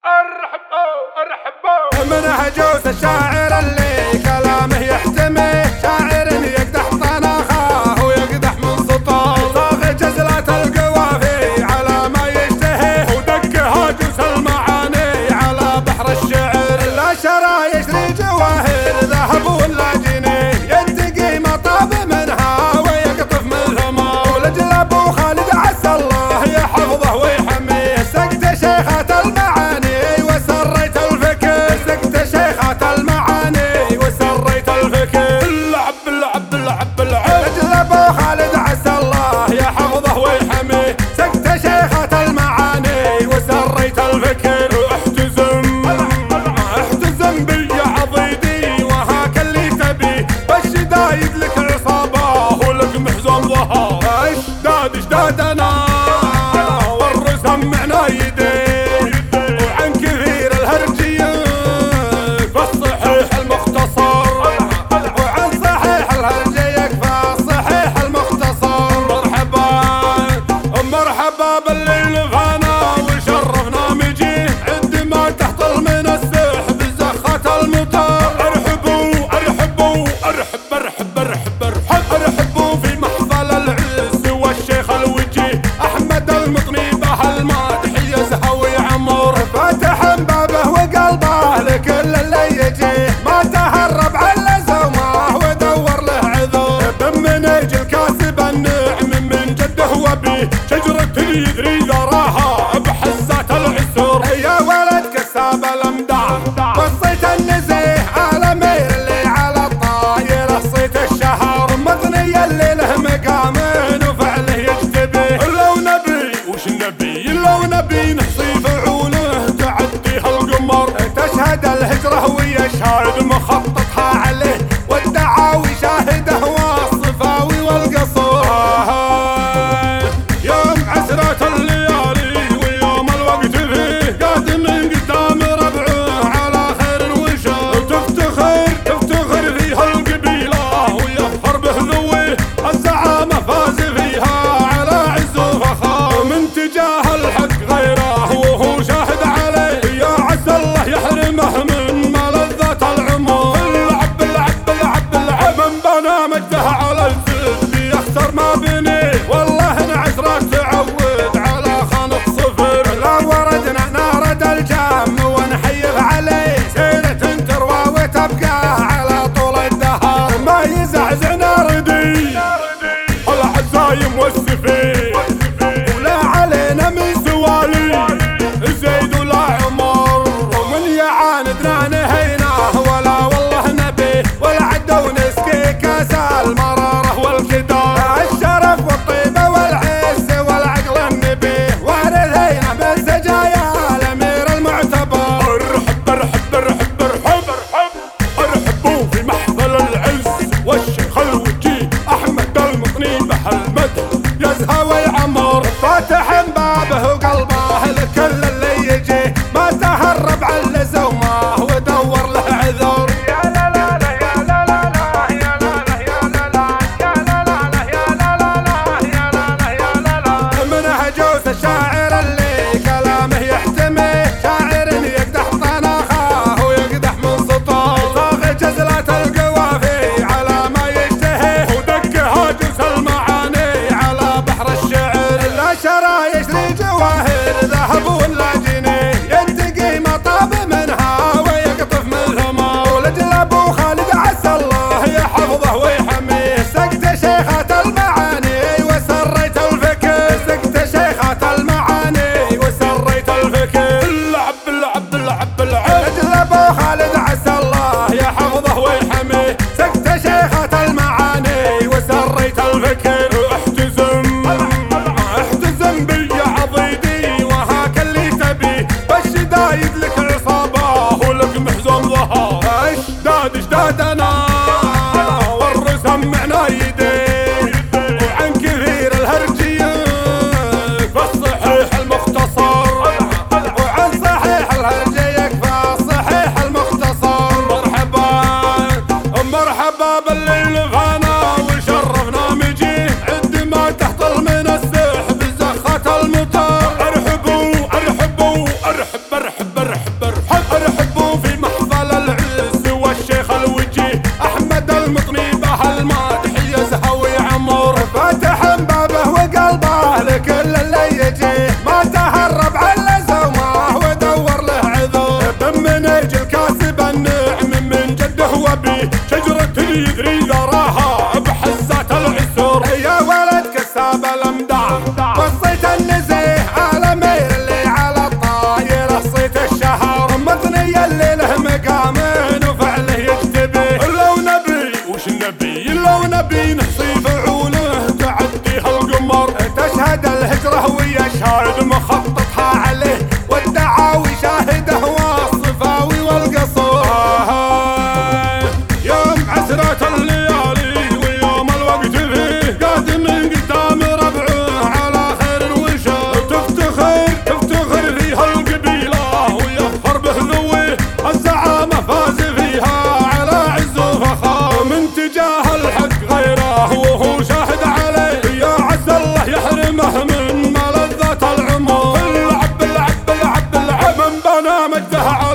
ارحبوا من هجوس الشاعر اللي كلامه يحتمي، شاعر يقدح طناخه ويقدح من سطور، صاغ جزلات القوافي على ما يشتهي، ودق هاجوس المعاني على بحر الشعر، لا شرى يشري جواهر ذهب ولا جنيه، يتقي مطاب منها ويقطف من ثمار، ولجل ابو خالد عسى الله يحفظه ويحميه، سقت شيخة المعاني وسريت الفكر، سقت شيخة المعاني وسريت الفكر، العب لجل ابو خالد عسى الله يحفظه ويحميه، سقت شيخة المعاني وسريت الفكر، احتزم بي يا عضيدي وهاك اللي تبي، والشدايد لك عصابه ولك محزون ظهر، اشداد انا والرسم عنايدي، وعن كثير الهرجية فالصحيح المختصر، وعن صحيح الهرجية فالصحيح المختصر، مرحبا بالليل فانا وشرفنا مجيه، عندما تحطل من السحب زخة المطر، ارحبوا في محفل العز والشيخ الوجيه، احمد المطني به المادح يزهوي عمر، فاتح بابه وقلبه لكل اللي يجيه، ما تهرب على زومه ودور له عذر، بمنيج الكاسب النعم من جده وبيه، شجرة يدري ذراها بحزات العسر، يا ولد كساب الامداح وصيت النزيه، عالمير اللي على الطاير صيت الشهر، مطني اللي له مقام وفعله يجتبيه، لو نبي وش نبي، لو نبي نحصي فعوله تعديها القمر، تشهد الهجرة ويشهد مخططها عليه، والدعاوي شاهده والصفاوي والقصور، يوم عسرة الليالي ويوم الوقت فيه، قادم من قدام ربعه على خير وشر، تفتخر فيها القبيلة ويفخر به ذويه، الزعامة فاز فيها على عز وفخار، من تجاه الحق غيره وهو شاهد عليه، يا عسى الله يحرمه من ملذات العمر، به شجرة يدري ذراها بحزات العسر. يا ولد كساب الامداح والصيت النزيه عالمي اللي على الطاير صيت الشهر مطني اللي له مقامين وفعله يكتبه. لو نبي وش نبي لو نبي نحصي فعوله تعديها القمر تشهد الهجرة ويشهد مخططها عليه والدعاوي شاهده والصفاوي والقصور. يوم عسرة الليالي ويوم الوقت فيه قادم من قدام ربعه على خير وشر تفتخر فيها القبيلة ويفخر به ذويه الزعامة فاز فيها على عز وفخار من تجاه الحق غيره وهو شاهد عليه. يا عز الله يحرمه من ملذات العمر العب من بنى مجده